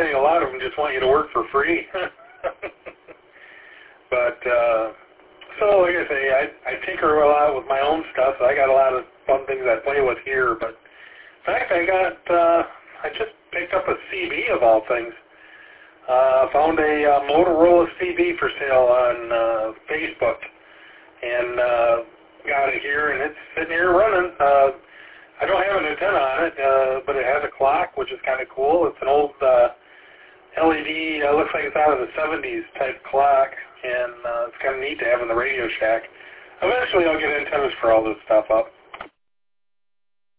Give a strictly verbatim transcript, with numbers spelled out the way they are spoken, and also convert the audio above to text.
think a lot of them just want you to work for free. But, uh, so like I say, I, I tinker a lot with my own stuff. So I got a lot of fun things I play with here. But in fact, I got, uh, I just picked up a C B of all things. Uh, found a uh, Motorola C B for sale on uh, Facebook, and uh, got it here, and it's sitting here running. Uh, I don't have an antenna on it, uh, but it has a clock, which is kind of cool. It's an old uh, L E D, uh, looks like it's out of the seventies type clock, and uh, it's kind of neat to have in the Radio Shack. Eventually I'll get antennas for all this stuff up.